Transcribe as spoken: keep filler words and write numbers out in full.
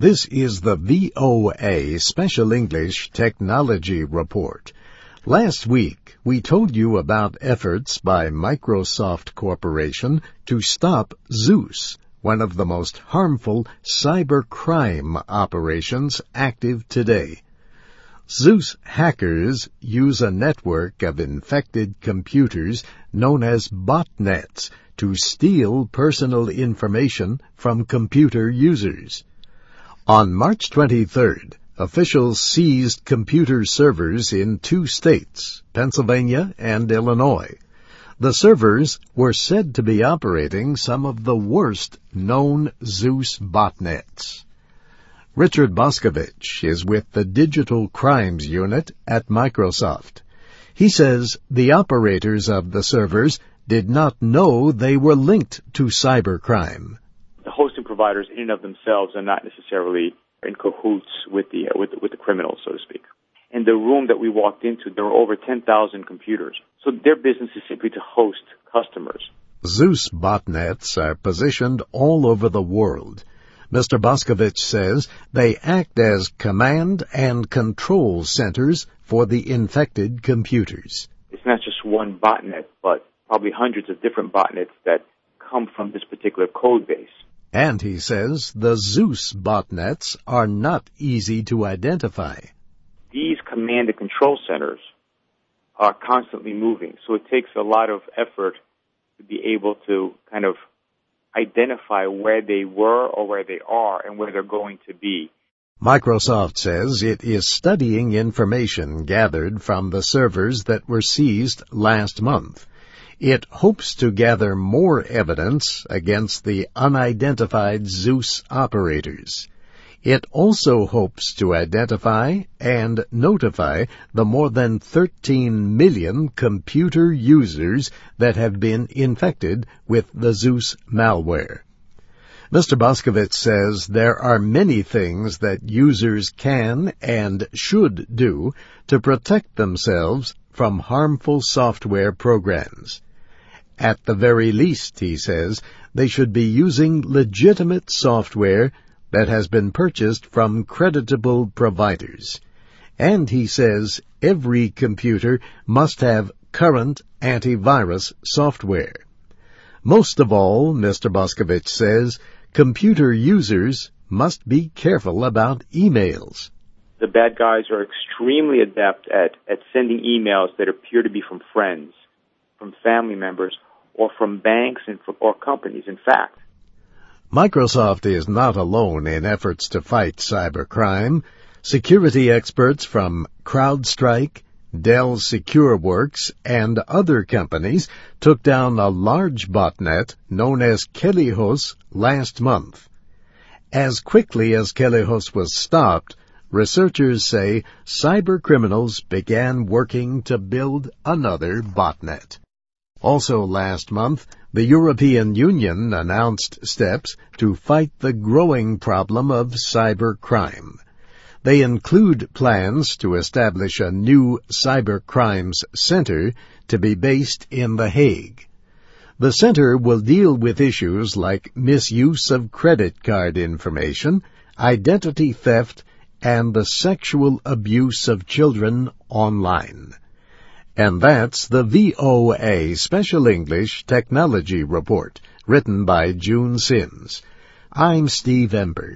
This is the V O A Special English Technology Report. Last week, we told you about efforts by Microsoft Corporation to stop Zeus, one of the most harmful cybercrime operations active today. Zeus hackers use a network of infected computers known as botnets to steal personal information from computer users. On March twenty-third, officials seized computer servers in two states, Pennsylvania and Illinois. The servers were said to be operating some of the worst known Zeus botnets. Richard Boscovich is with the Digital Crimes Unit at Microsoft. He says the operators of the servers did not know they were linked to cybercrime. The hosting providers in and of themselves are not necessarily in cahoots with the, uh, with, with the criminals, so to speak. In the room that we walked into, there were over ten thousand computers. So their business is simply to host customers. Zeus botnets are positioned all over the world. Mister Boscovich says they act as command and control centers for the infected computers. It's not just one botnet, but probably hundreds of different botnets that come from this particular code base. And he says the Zeus botnets are not easy to identify. These command and control centers are constantly moving, so it takes a lot of effort to be able to kind of identify where they were or where they are and where they're going to be. Microsoft says it is studying information gathered from the servers that were seized last month. It hopes to gather more evidence against the unidentified Zeus operators. It also hopes to identify and notify the more than thirteen million computer users that have been infected with the Zeus malware. Mister Boscovich says there are many things that users can and should do to protect themselves from harmful software programs. At the very least, he says, they should be using legitimate software that has been purchased from creditable providers. And he says every computer must have current antivirus software. Most of all, Mister Boscovich says, computer users must be careful about emails. The bad guys are extremely adept at, at sending emails that appear to be from friends, from family members, or from banks and from, or companies, in fact. Microsoft is not alone in efforts to fight cybercrime. Security experts from CrowdStrike, Dell SecureWorks, and other companies took down a large botnet known as Kelihos last month. As quickly as Kelihos was stopped, researchers say cybercriminals began working to build another botnet. Also last month, the European Union announced steps to fight the growing problem of cybercrime. They include plans to establish a new cybercrimes center to be based in The Hague. The center will deal with issues like misuse of credit card information, identity theft, and the sexual abuse of children online. And that's the V O A Special English Technology Report, written by June Sims. I'm Steve Ember.